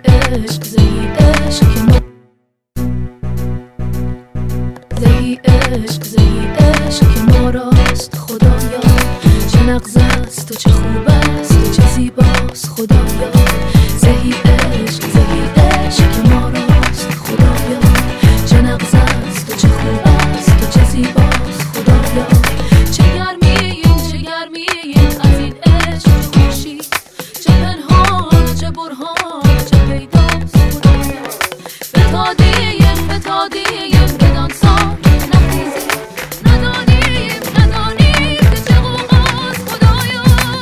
عشق زهی عشق که ما زهی عشق زهی عشق که ما راست خدایا، چه نغز است و چه خوب است و چه زیباست خدایا. زهی عشق که ما راست خدایا، چه نغز است و چه خوب است و چه زیباست خدایا. چه گرمیین از این عشق خوشی، چه پنهان چه برهان چه پیداست خدایا. فتادیم بدان سان نخیزیم، ندانیم که چه غوغاست خدایا.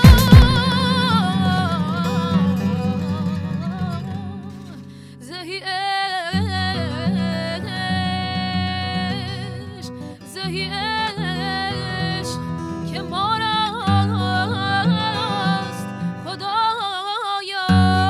زهی عشق که ما راست خدایا.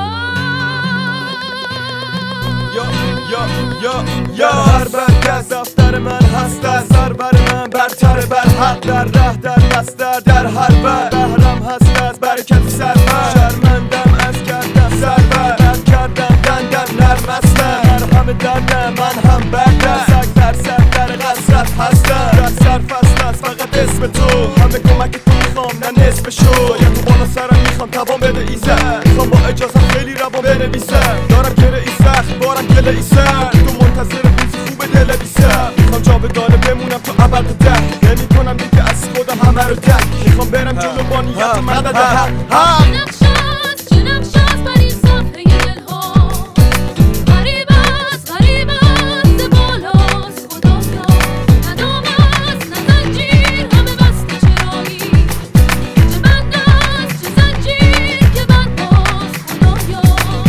یا هر برگز دفتر من هست از سر بر من، برتر بر حق در ره در بستر در هر بر بهرم هست از برکت سرور. شرمندم از کردم سربر، رد کردم دندم نرم هستم، مرهم دردم من هم بردم. سگ در سر در غصرت هستم، در سر فصل است فقط اسم تو، همه کمک تو میخوام نه نصف شو. یا تو بالا سرم میخوام توان بده ایزد، میخوام با اجازت خیلی روان بنویسم. دارم گره ای سخت بارم گله ای سر، تو منتظر روزی خوب دل بیسم. میخوام جاودانه بمونم تو ابد ده، نمی کنم دیگه از خودم همه رو تک. میخوام برم جلو با نیت و مدد حق. چه نقشاست بر این صفحه دلها، غریب است ز بالاست خدایا. نه دام است نه زنجیر همه بسته چرایی، چه بند است چه زنجیر که بند باست خدایا.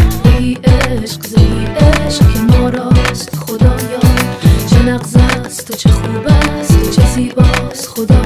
زهی عشق که ما راست خدایا، چه نغز است و چه خوب است و چه زیباست خدایا.